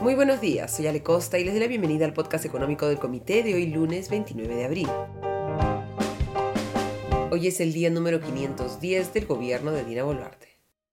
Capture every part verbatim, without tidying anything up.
Muy buenos días, soy Ale Costa y les doy la bienvenida al podcast económico del Comité de hoy lunes veintinueve de abril. Hoy es el día número quinientos diez del gobierno de Dina Boluarte.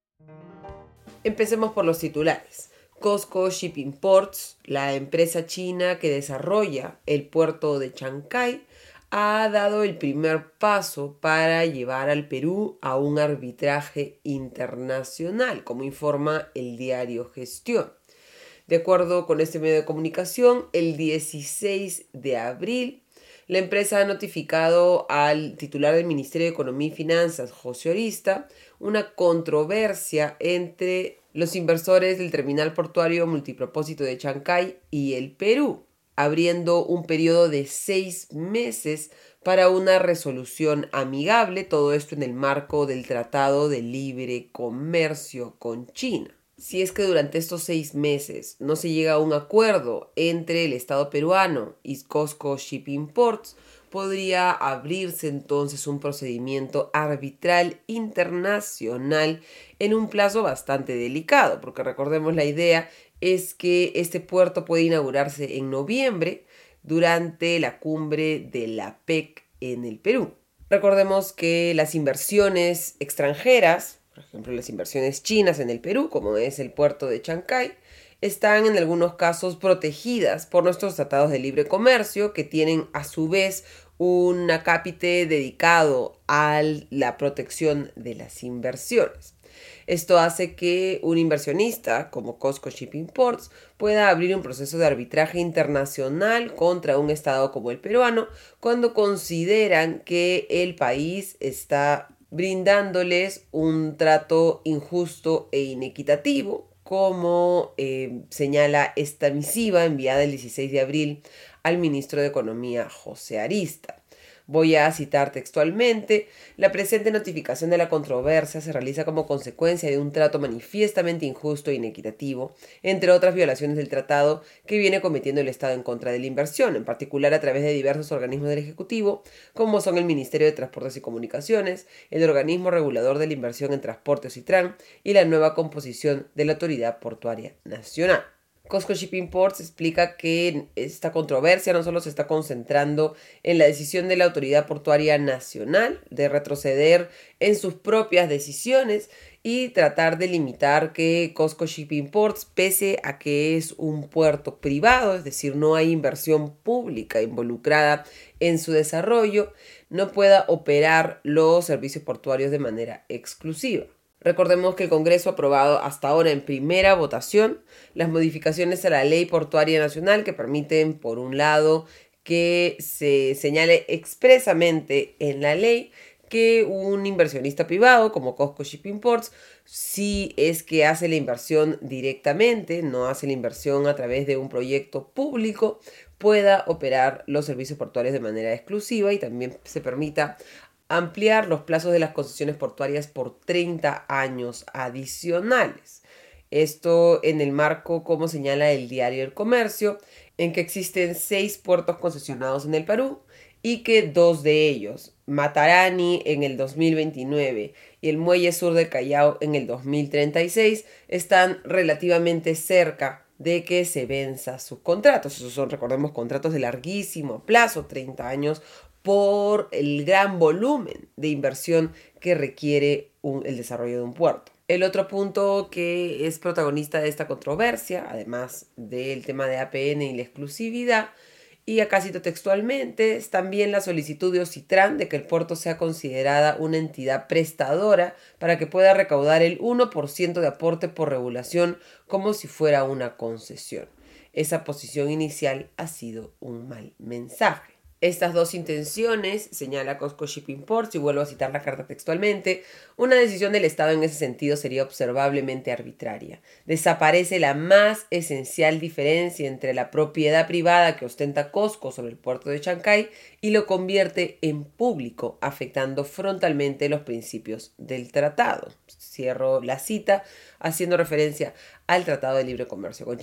Empecemos por los titulares. COSCO Shipping Ports, la empresa china que desarrolla el puerto de Chancay, ha dado el primer paso para llevar al Perú a un arbitraje internacional, como informa el diario Gestión. De acuerdo con este medio de comunicación, el dieciséis de abril, la empresa ha notificado al titular del Ministerio de Economía y Finanzas, José Orista, una controversia entre los inversores del terminal portuario multipropósito de Chancay y el Perú, abriendo un periodo de seis meses para una resolución amigable, todo esto en el marco del Tratado de Libre Comercio con China. Si es que durante estos seis meses no se llega a un acuerdo entre el Estado peruano y COSCO Shipping Ports, podría abrirse entonces un procedimiento arbitral internacional en un plazo bastante delicado, porque recordemos, la idea es que este puerto puede inaugurarse en noviembre durante la cumbre de la P E C en el Perú. Recordemos que las inversiones extranjeras, por ejemplo las inversiones chinas en el Perú, como es el puerto de Chancay, están en algunos casos protegidas por nuestros tratados de libre comercio, que tienen a su vez un acápite dedicado a la protección de las inversiones. Esto hace que un inversionista como COSCO Shipping Ports pueda abrir un proceso de arbitraje internacional contra un estado como el peruano cuando consideran que el país está brindándoles un trato injusto e inequitativo, como eh, señala esta misiva enviada el dieciséis de abril al ministro de Economía, José Arista. Voy a citar textualmente: la presente notificación de la controversia se realiza como consecuencia de un trato manifiestamente injusto e inequitativo, entre otras violaciones del tratado que viene cometiendo el Estado en contra de la inversión, en particular a través de diversos organismos del Ejecutivo, como son el Ministerio de Transportes y Comunicaciones, el Organismo Regulador de la Inversión en Transportes y Tran y la nueva composición de la Autoridad Portuaria Nacional. COSCO Shipping Ports explica que esta controversia no solo se está concentrando en la decisión de la Autoridad Portuaria Nacional de retroceder en sus propias decisiones y tratar de limitar que COSCO Shipping Ports, pese a que es un puerto privado, es decir, no hay inversión pública involucrada en su desarrollo, no pueda operar los servicios portuarios de manera exclusiva. Recordemos que el Congreso ha aprobado hasta ahora en primera votación las modificaciones a la Ley Portuaria Nacional que permiten, por un lado, que se señale expresamente en la ley que un inversionista privado como COSCO Shipping Ports, si es que hace la inversión directamente, no hace la inversión a través de un proyecto público, pueda operar los servicios portuarios de manera exclusiva, y también se permita ampliar los plazos de las concesiones portuarias por treinta años adicionales. Esto en el marco, como señala el diario El Comercio, en que existen seis puertos concesionados en el Perú y que dos de ellos, Matarani en el dos mil veintinueve y el Muelle Sur del Callao en el dos mil treinta y seis, están relativamente cerca de que se venza sus contratos. Esos son, recordemos, contratos de larguísimo plazo, treinta años, por el gran volumen de inversión que requiere un, el desarrollo de un puerto. El otro punto que es protagonista de esta controversia, además del tema de A P N y la exclusividad, y acá cito textualmente, es también la solicitud de Ocitran de que el puerto sea considerada una entidad prestadora para que pueda recaudar el uno por ciento de aporte por regulación como si fuera una concesión. Esa posición inicial ha sido un mal mensaje. Estas dos intenciones, señala COSCO Shipping Ports, y vuelvo a citar la carta textualmente, una decisión del Estado en ese sentido sería observablemente arbitraria. Desaparece la más esencial diferencia entre la propiedad privada que ostenta COSCO sobre el puerto de Chancay y lo convierte en público, afectando frontalmente los principios del tratado. Cierro la cita haciendo referencia al Tratado de Libre Comercio con China.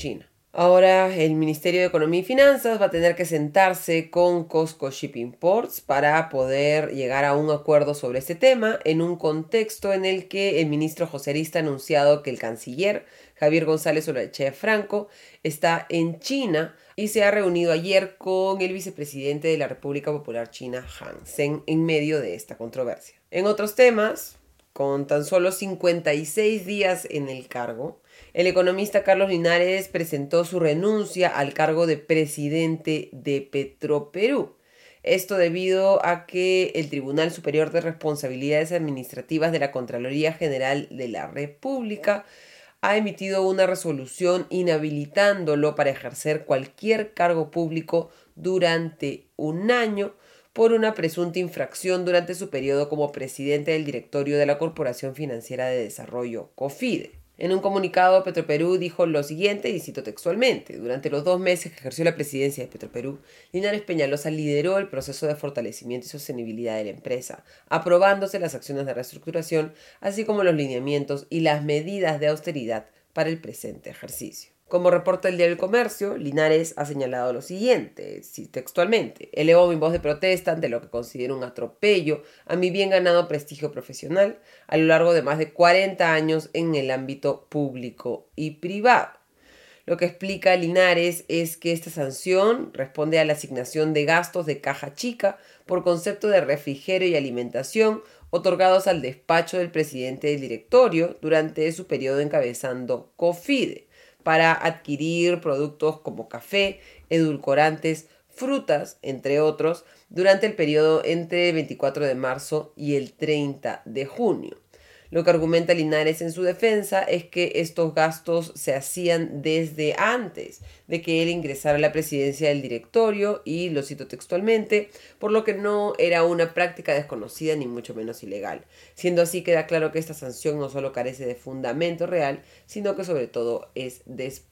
Ahora el Ministerio de Economía y Finanzas va a tener que sentarse con COSCO Shipping Ports para poder llegar a un acuerdo sobre este tema en un contexto en el que el ministro José Arista ha anunciado que el canciller Javier González Uralchea Franco está en China y se ha reunido ayer con el vicepresidente de la República Popular China, Han Zheng, en medio de esta controversia. En otros temas, con tan solo cincuenta y seis días en el cargo, el economista Carlos Linares presentó su renuncia al cargo de presidente de Petroperú. Esto debido a que el Tribunal Superior de Responsabilidades Administrativas de la Contraloría General de la República ha emitido una resolución inhabilitándolo para ejercer cualquier cargo público durante un año por una presunta infracción durante su periodo como presidente del directorio de la Corporación Financiera de Desarrollo, COFIDE. En un comunicado, Petroperú dijo lo siguiente, y cito textualmente: durante los dos meses que ejerció la presidencia de Petroperú, Linares Peñalosa lideró el proceso de fortalecimiento y sostenibilidad de la empresa, aprobándose las acciones de reestructuración, así como los lineamientos y las medidas de austeridad para el presente ejercicio. Como reporta el diario El Comercio, Linares ha señalado lo siguiente, textualmente: elevo mi voz de protesta ante lo que considero un atropello a mi bien ganado prestigio profesional a lo largo de más de cuarenta años en el ámbito público y privado. Lo que explica Linares es que esta sanción responde a la asignación de gastos de caja chica por concepto de refrigerio y alimentación otorgados al despacho del presidente del directorio durante su periodo encabezando COFIDE, para adquirir productos como café, edulcorantes, frutas, entre otros, durante el periodo entre el veinticuatro de marzo y el treinta de junio. Lo que argumenta Linares en su defensa es que estos gastos se hacían desde antes de que él ingresara a la presidencia del directorio, y lo cito textualmente, por lo que no era una práctica desconocida ni mucho menos ilegal. Siendo así, queda claro que esta sanción no solo carece de fundamento real, sino que sobre todo es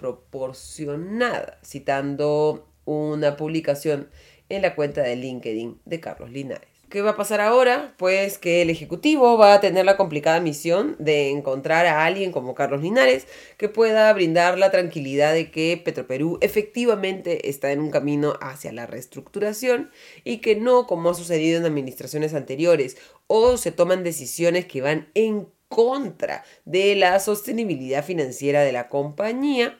desproporcionada, citando una publicación en la cuenta de LinkedIn de Carlos Linares. ¿Qué va a pasar ahora? Pues que el Ejecutivo va a tener la complicada misión de encontrar a alguien como Carlos Linares que pueda brindar la tranquilidad de que Petroperú efectivamente está en un camino hacia la reestructuración y que no, como ha sucedido en administraciones anteriores, o se toman decisiones que van en contra de la sostenibilidad financiera de la compañía,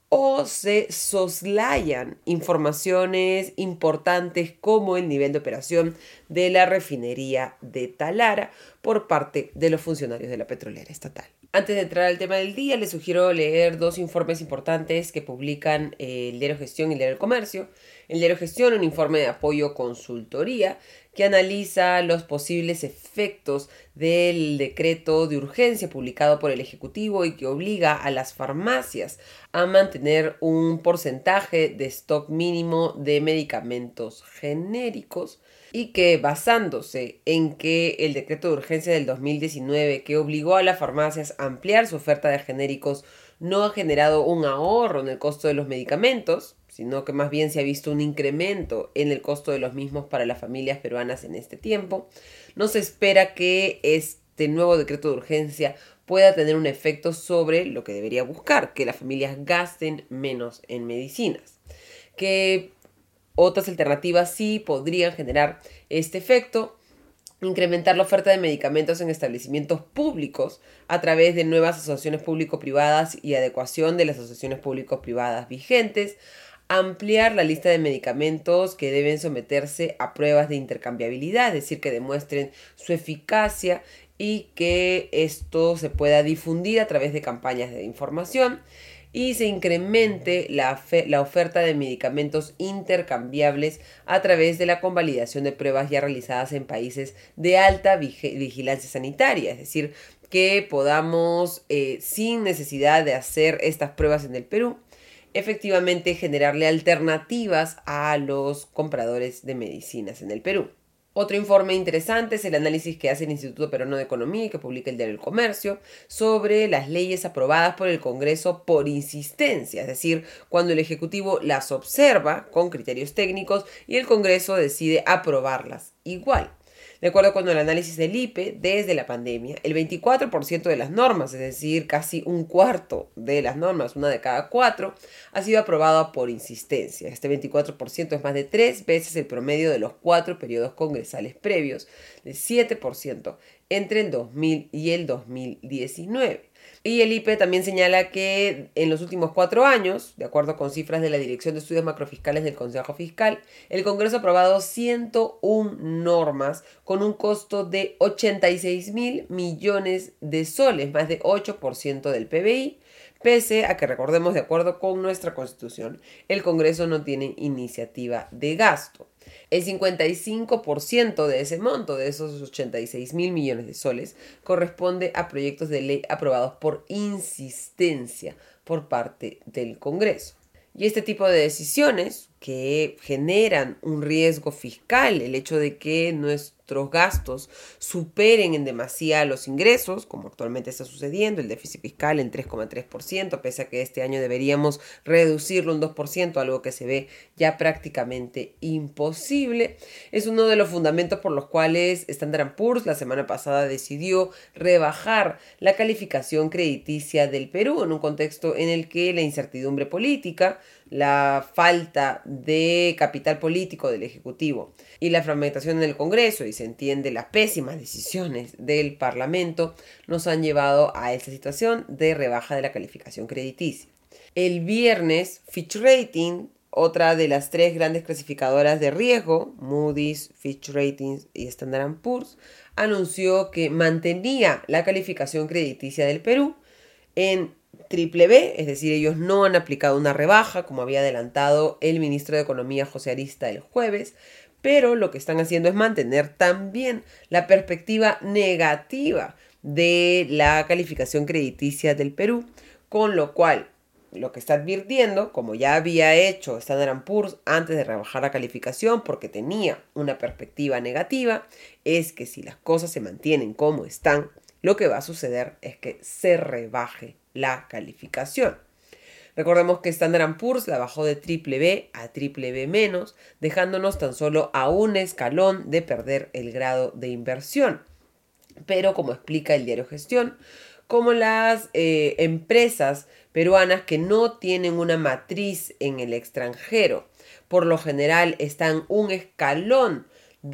o se soslayan informaciones importantes como el nivel de operación de la refinería de Talara por parte de los funcionarios de la petrolera estatal. Antes de entrar al tema del día, les sugiero leer dos informes importantes que publican el Diario Gestión y el Diario El Comercio. El Diario Gestión, un informe de apoyo consultoría que analiza los posibles efectos del decreto de urgencia publicado por el Ejecutivo y que obliga a las farmacias a mantener un porcentaje de stock mínimo de medicamentos genéricos, y que, basándose en que el decreto de urgencia del dos mil diecinueve, que obligó a las farmacias a ampliar su oferta de genéricos, no ha generado un ahorro en el costo de los medicamentos, sino que más bien se ha visto un incremento en el costo de los mismos para las familias peruanas en este tiempo. No se espera que este nuevo decreto de urgencia pueda tener un efecto sobre lo que debería buscar, que las familias gasten menos en medicinas. Que otras alternativas sí podrían generar este efecto: incrementar la oferta de medicamentos en establecimientos públicos a través de nuevas asociaciones público-privadas y adecuación de las asociaciones público-privadas vigentes, ampliar la lista de medicamentos que deben someterse a pruebas de intercambiabilidad, es decir, que demuestren su eficacia y que esto se pueda difundir a través de campañas de información, y se incremente la, la oferta de medicamentos intercambiables a través de la convalidación de pruebas ya realizadas en países de alta vigilancia sanitaria, es decir, que podamos, eh, sin necesidad de hacer estas pruebas en el Perú, efectivamente generarle alternativas a los compradores de medicinas en el Perú. Otro informe interesante es el análisis que hace el Instituto Peruano de Economía y que publica el Diario El Comercio sobre las leyes aprobadas por el Congreso por insistencia, es decir, cuando el Ejecutivo las observa con criterios técnicos y el Congreso decide aprobarlas igual. De acuerdo con el análisis del I P E, desde la pandemia, el veinticuatro por ciento de las normas, es decir, casi un cuarto de las normas, una de cada cuatro, ha sido aprobada por insistencia. Este veinticuatro por ciento es más de tres veces el promedio de los cuatro periodos congresales previos, de siete por ciento entre el dos mil y el dos mil diecinueve. Y el I P E también señala que en los últimos cuatro años, de acuerdo con cifras de la Dirección de Estudios Macrofiscales del Consejo Fiscal, el Congreso ha aprobado ciento una normas con un costo de ochenta y seis mil millones de soles, más de ocho por ciento del P B I, pese a que, recordemos, de acuerdo con nuestra Constitución, el Congreso no tiene iniciativa de gasto. El cincuenta y cinco por ciento de ese monto, de esos ochenta y seis mil millones de soles, corresponde a proyectos de ley aprobados por insistencia por parte del Congreso. Y este tipo de decisiones que generan un riesgo fiscal, el hecho de que nuestros gastos superen en demasía los ingresos, como actualmente está sucediendo, el déficit fiscal en tres coma tres por ciento, pese a que este año deberíamos reducirlo un dos por ciento, algo que se ve ya prácticamente imposible, es uno de los fundamentos por los cuales Standard and Poor's la semana pasada decidió rebajar la calificación crediticia del Perú en un contexto en el que la incertidumbre política, la falta de capital político del Ejecutivo y la fragmentación en el Congreso, y se entiende las pésimas decisiones del Parlamento, nos han llevado a esta situación de rebaja de la calificación crediticia. El viernes, Fitch Ratings, otra de las tres grandes clasificadoras de riesgo, Moody's, Fitch Ratings y Standard and Poor's, anunció que mantenía la calificación crediticia del Perú en triple B, es decir, ellos no han aplicado una rebaja, como había adelantado el ministro de Economía José Arista el jueves, pero lo que están haciendo es mantener también la perspectiva negativa de la calificación crediticia del Perú, con lo cual lo que está advirtiendo, como ya había hecho Standard and Poor's antes de rebajar la calificación porque tenía una perspectiva negativa, es que si las cosas se mantienen como están, lo que va a suceder es que se rebaje la calificación. Recordemos que Standard and Poor's la bajó de triple B a triple B menos, dejándonos tan solo a un escalón de perder el grado de inversión. Pero como explica el diario Gestión, como las eh, empresas peruanas que no tienen una matriz en el extranjero, por lo general están un escalón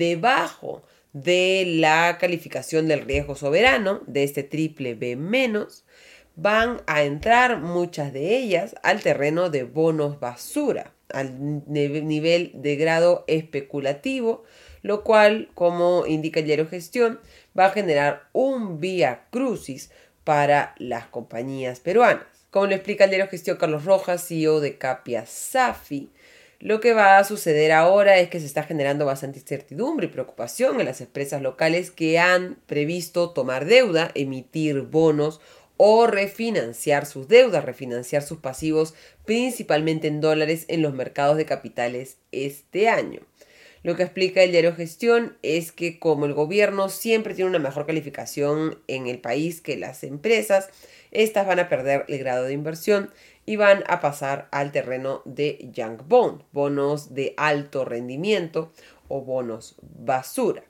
debajo de la calificación del riesgo soberano, de este triple B menos, van a entrar muchas de ellas al terreno de bonos basura, al nivel de grado especulativo, lo cual, como indica el diario Gestión, va a generar un vía crucis para las compañías peruanas. Como lo explica el diario Gestión Carlos Rojas, C E O de Capia Safi, lo que va a suceder ahora es que se está generando bastante incertidumbre y preocupación en las empresas locales que han previsto tomar deuda, emitir bonos o refinanciar sus deudas, refinanciar sus pasivos, principalmente en dólares, en los mercados de capitales este año. Lo que explica el diario Gestión es que como el gobierno siempre tiene una mejor calificación en el país que las empresas, estas van a perder el grado de inversión y van a pasar al terreno de junk bond, bonos de alto rendimiento o bonos basura.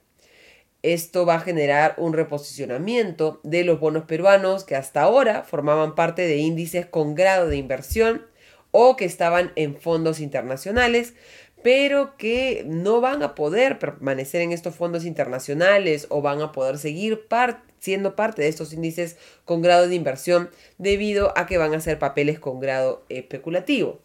Esto va a generar un reposicionamiento de los bonos peruanos que hasta ahora formaban parte de índices con grado de inversión o que estaban en fondos internacionales, pero que no van a poder permanecer en estos fondos internacionales o van a poder seguir par- siendo parte de estos índices con grado de inversión debido a que van a ser papeles con grado especulativo.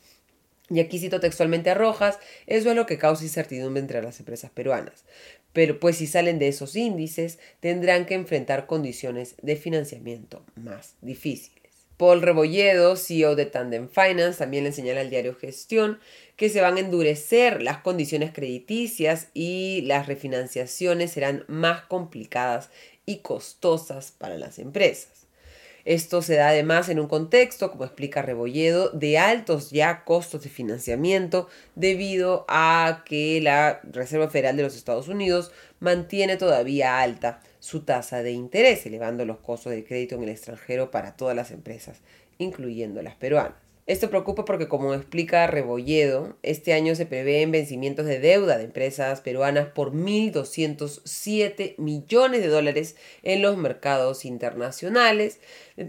Y aquí cito textualmente a Rojas, eso es lo que causa incertidumbre entre las empresas peruanas. Pero pues si salen de esos índices, tendrán que enfrentar condiciones de financiamiento más difíciles. Paul Rebolledo, C E O de Tandem Finance, también le señala al diario Gestión que se van a endurecer las condiciones crediticias y las refinanciaciones serán más complicadas y costosas para las empresas. Esto se da además en un contexto, como explica Rebolledo, de altos ya costos de financiamiento debido a que la Reserva Federal de los Estados Unidos mantiene todavía alta su tasa de interés, elevando los costos de crédito en el extranjero para todas las empresas, incluyendo las peruanas. Esto preocupa porque, como explica Rebolledo, este año se prevén vencimientos de deuda de empresas peruanas por mil doscientos siete millones de dólares en los mercados internacionales,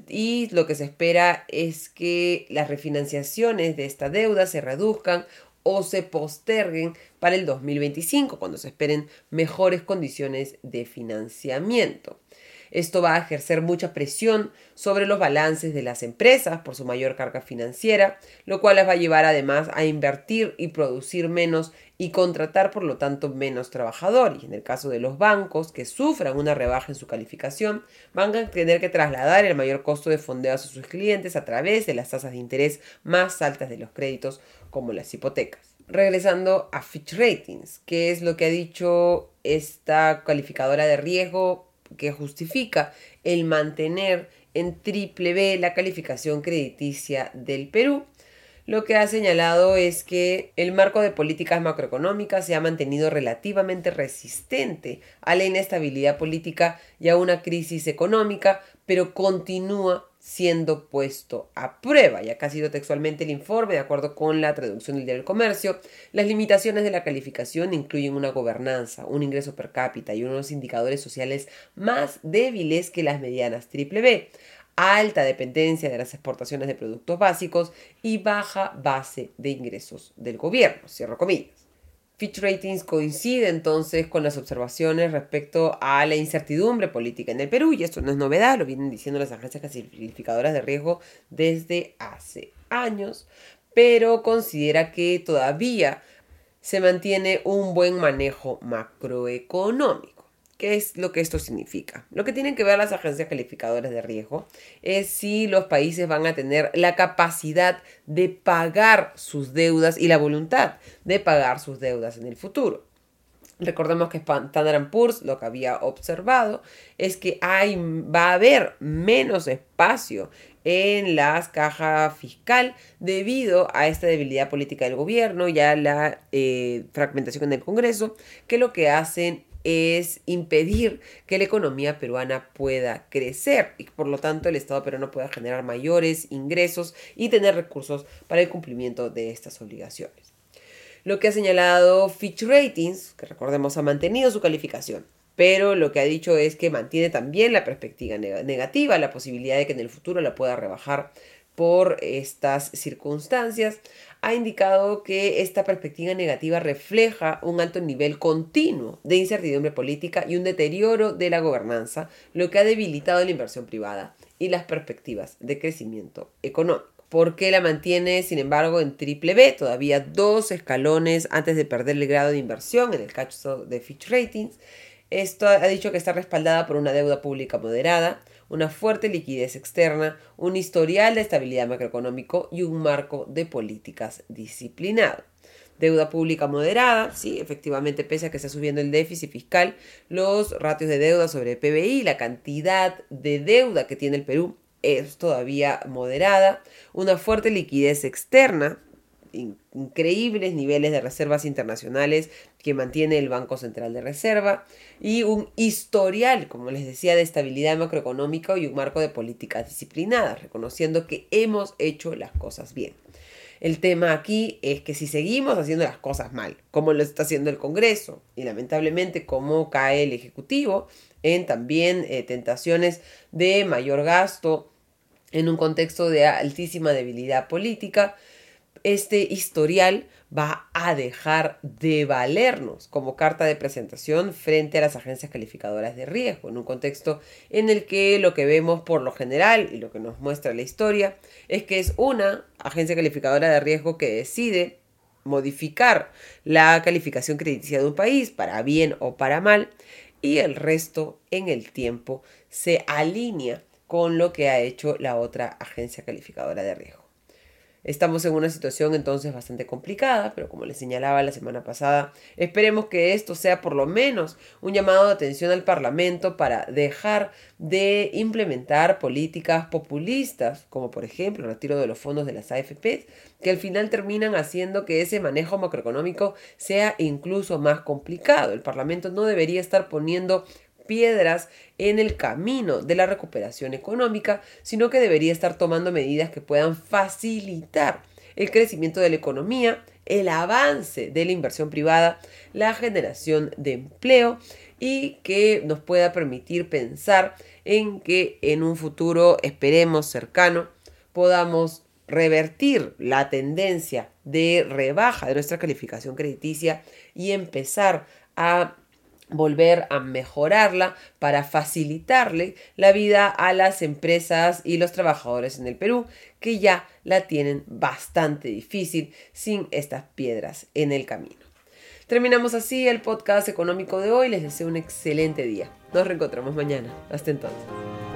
y lo que se espera es que las refinanciaciones de esta deuda se reduzcan o se posterguen para el dos mil veinticinco, cuando se esperen mejores condiciones de financiamiento. Esto va a ejercer mucha presión sobre los balances de las empresas por su mayor carga financiera, lo cual las va a llevar además a invertir y producir menos y contratar por lo tanto menos trabajadores. En el caso de los bancos que sufran una rebaja en su calificación, van a tener que trasladar el mayor costo de fondeo a sus clientes a través de las tasas de interés más altas de los créditos, como las hipotecas. Regresando a Fitch Ratings, ¿qué es lo que ha dicho esta calificadora de riesgo que justifica el mantener en triple B la calificación crediticia del Perú? Lo que ha señalado es que el marco de políticas macroeconómicas se ha mantenido relativamente resistente a la inestabilidad política y a una crisis económica, pero continúa siendo puesto a prueba. Y acá ha sido textualmente el informe, de acuerdo con la traducción del Diario del Comercio. Las limitaciones de la calificación incluyen una gobernanza, un ingreso per cápita y unos indicadores sociales más débiles que las medianas triple B, alta dependencia de las exportaciones de productos básicos y baja base de ingresos del gobierno, cierro comillas. Fitch Ratings coincide entonces con las observaciones respecto a la incertidumbre política en el Perú, y esto no es novedad, lo vienen diciendo las agencias calificadoras de riesgo desde hace años, pero considera que todavía se mantiene un buen manejo macroeconómico. ¿Qué es lo que esto significa? Lo que tienen que ver las agencias calificadoras de riesgo es si los países van a tener la capacidad de pagar sus deudas y la voluntad de pagar sus deudas en el futuro. Recordemos que Standard and Poor's lo que había observado es que hay, va a haber menos espacio en la caja fiscal debido a esta debilidad política del gobierno y a la eh, fragmentación en el Congreso, que lo que hacen es impedir que la economía peruana pueda crecer y por lo tanto el Estado peruano pueda generar mayores ingresos y tener recursos para el cumplimiento de estas obligaciones. Lo que ha señalado Fitch Ratings, que recordemos ha mantenido su calificación, pero lo que ha dicho es que mantiene también la perspectiva negativa, la posibilidad de que en el futuro la pueda rebajar por estas circunstancias. Ha indicado que esta perspectiva negativa refleja un alto nivel continuo de incertidumbre política y un deterioro de la gobernanza, lo que ha debilitado la inversión privada y las perspectivas de crecimiento económico. ¿Por qué la mantiene, sin embargo, en triple B? Todavía dos escalones antes de perder el grado de inversión en el caso de Fitch Ratings. Esto ha dicho que está respaldada por una deuda pública moderada, una fuerte liquidez externa, un historial de estabilidad macroeconómico y un marco de políticas disciplinado. Deuda pública moderada, sí, efectivamente, pese a que está subiendo el déficit fiscal, los ratios de deuda sobre el P B I, la cantidad de deuda que tiene el Perú es todavía moderada, una fuerte liquidez externa, increíbles niveles de reservas internacionales que mantiene el Banco Central de Reserva y un historial, como les decía, de estabilidad macroeconómica y un marco de políticas disciplinadas, reconociendo que hemos hecho las cosas bien. El tema aquí es que si seguimos haciendo las cosas mal, como lo está haciendo el Congreso y lamentablemente como cae el Ejecutivo en también eh, tentaciones de mayor gasto en un contexto de altísima debilidad política, este historial va a dejar de valernos como carta de presentación frente a las agencias calificadoras de riesgo, en un contexto en el que lo que vemos por lo general y lo que nos muestra la historia es que es una agencia calificadora de riesgo que decide modificar la calificación crediticia de un país para bien o para mal, y el resto en el tiempo se alinea con lo que ha hecho la otra agencia calificadora de riesgo. Estamos en una situación entonces bastante complicada, pero como les señalaba la semana pasada, esperemos que esto sea por lo menos un llamado de atención al Parlamento para dejar de implementar políticas populistas, como por ejemplo el retiro de los fondos de las A F P, que al final terminan haciendo que ese manejo macroeconómico sea incluso más complicado. El Parlamento no debería estar poniendo piedras en el camino de la recuperación económica, sino que debería estar tomando medidas que puedan facilitar el crecimiento de la economía, el avance de la inversión privada, la generación de empleo y que nos pueda permitir pensar en que en un futuro, esperemos cercano, podamos revertir la tendencia de rebaja de nuestra calificación crediticia y empezar a volver a mejorarla para facilitarle la vida a las empresas y los trabajadores en el Perú, que ya la tienen bastante difícil sin estas piedras en el camino. Terminamos así el podcast económico de hoy. Les deseo un excelente día. Nos reencontramos mañana. Hasta entonces.